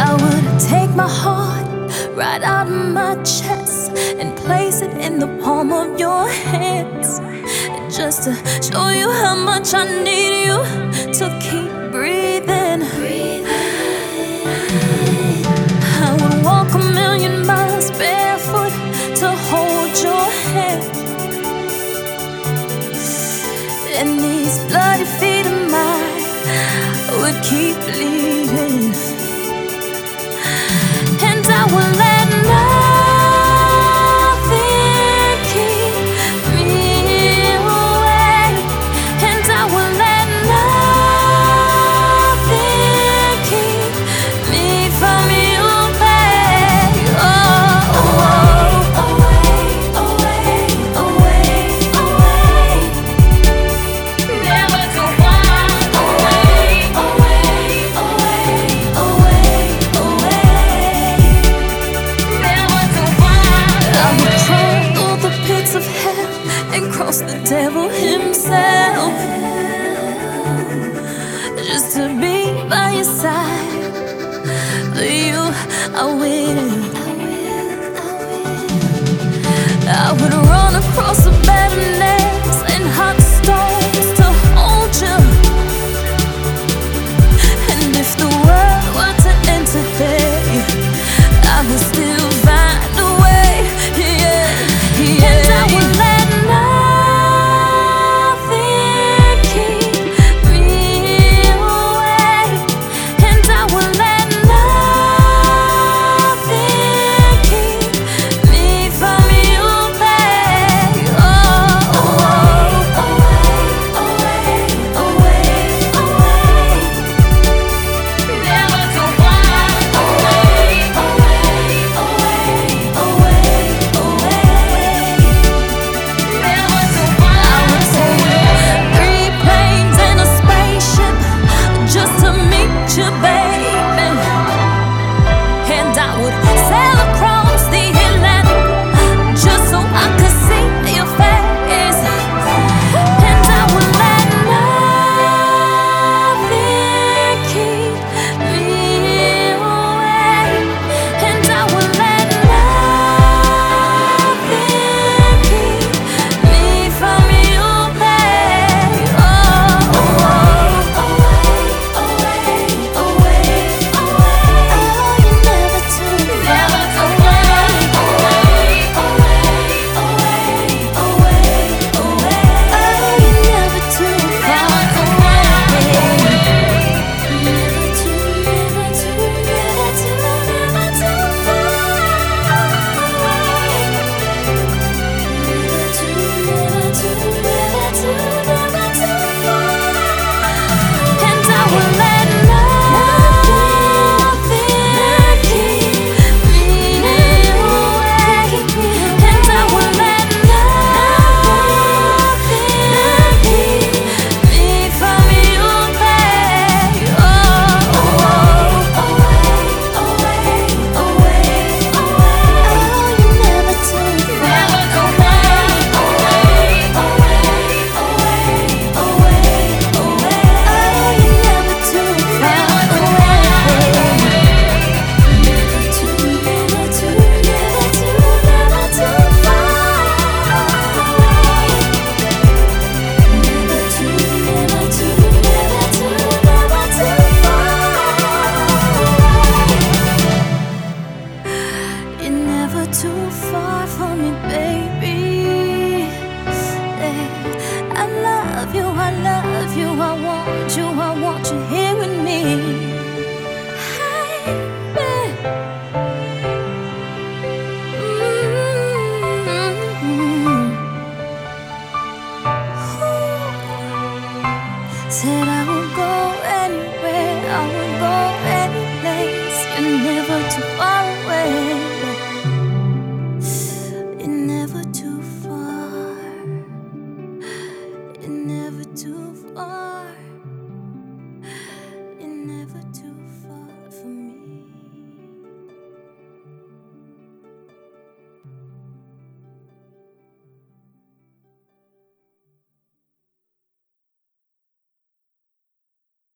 I would take my heart right out of my chest and place it in the palm of your hands, just to show you how much I need you to keep breathing. I would walk a million miles barefoot to hold your hand, and these bloody feet of mine would keep bleeding. And I will let nothing keep me away, and I will let nothing keep me from you, babe. Oh, away, away, away, away, never to walk away, away, away, away, away, never to walk. I would crawl through the pits of hell and cross the devil himself, just to be by your side. For you, I will. I would run across the barren lands and hot stones to hold you, and if the world were to end today, I would still find a way. Yeah, yeah. And I would let nothing keep me away, and I would let nothing keep me from you, babe. Oh, away, away, away, away, never to walk away, away, away, away, away, never to walk. I would take 3 planes and a spaceship just to meet you, babe.